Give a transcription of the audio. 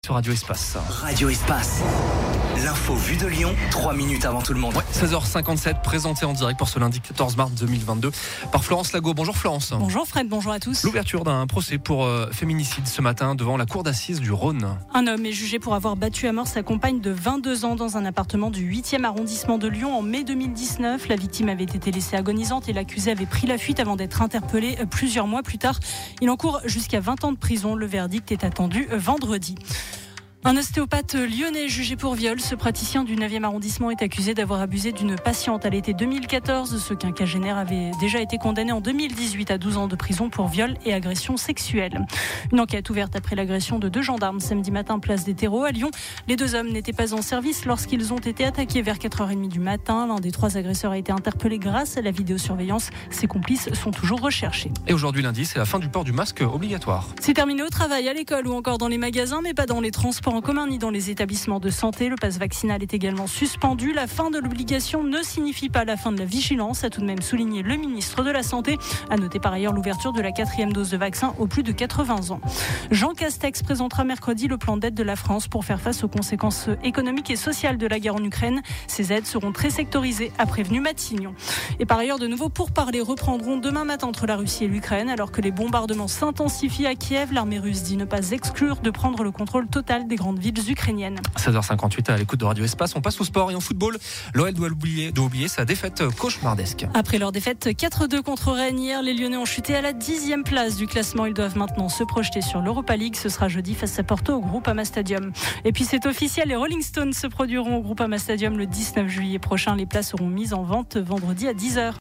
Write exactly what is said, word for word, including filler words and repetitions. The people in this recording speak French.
Sur Radio Espace. Radio Espace. L'info vue de Lyon, trois minutes avant tout le monde. Ouais, seize heures cinquante-sept, présenté en direct pour ce lundi quatorze mars deux mille vingt-deux par Florence Lago. Bonjour Florence. Bonjour Fred, bonjour à tous. L'ouverture d'un procès pour euh, féminicide ce matin devant la cour d'assises du Rhône. Un homme est jugé pour avoir battu à mort sa compagne de vingt-deux ans dans un appartement du huitième arrondissement de Lyon en mai deux mille dix-neuf. La victime avait été laissée agonisante et l'accusé avait pris la fuite avant d'être interpellé plusieurs mois plus tard. Il encourt jusqu'à vingt ans de prison. Le verdict est attendu vendredi. Un ostéopathe lyonnais jugé pour viol. Ce praticien du neuvième arrondissement est accusé d'avoir abusé d'une patiente à l'été deux mille quatorze. Ce quinquagénaire avait déjà été condamné en deux mille dix-huit à douze ans de prison pour viol et agression sexuelle. Une enquête ouverte après l'agression de deux gendarmes samedi matin place des Terreaux à Lyon. Les deux hommes n'étaient pas en service lorsqu'ils ont été attaqués vers quatre heures trente du matin. L'un des trois agresseurs a été interpellé grâce à la vidéosurveillance. Ses complices sont toujours recherchés. Et aujourd'hui lundi, c'est la fin du port du masque obligatoire. C'est terminé au travail, à l'école ou encore dans les magasins, mais pas dans les transports en commun ni dans les établissements de santé. Le pass vaccinal est également suspendu. La fin de l'obligation ne signifie pas la fin de la vigilance, a tout de même souligné le ministre de la Santé. À noter par ailleurs l'ouverture de la quatrième dose de vaccin aux plus de quatre-vingts ans. Jean Castex présentera mercredi le plan d'aide de la France pour faire face aux conséquences économiques et sociales de la guerre en Ukraine. Ces aides seront très sectorisées, a prévenu Matignon. Et par ailleurs, de nouveaux pourparlers reprendront demain matin entre la Russie et l'Ukraine. Alors que les bombardements s'intensifient à Kiev, l'armée russe dit ne pas exclure de prendre le contrôle total des grandes villes ukrainiennes. seize heures cinquante-huit à l'écoute de Radio Espace. On passe au sport et en football. L'O L doit oublier, doit oublier sa défaite cauchemardesque. Après leur défaite quatre deux contre Rennes hier, les Lyonnais ont chuté à la dixième place du classement. Ils doivent maintenant se projeter sur l'Europa League. Ce sera jeudi face à Porto au Groupama Stadium. Et puis c'est officiel, les Rolling Stones se produiront au Groupama Stadium le dix-neuf juillet prochain. Les places seront mises en vente vendredi à dix heures.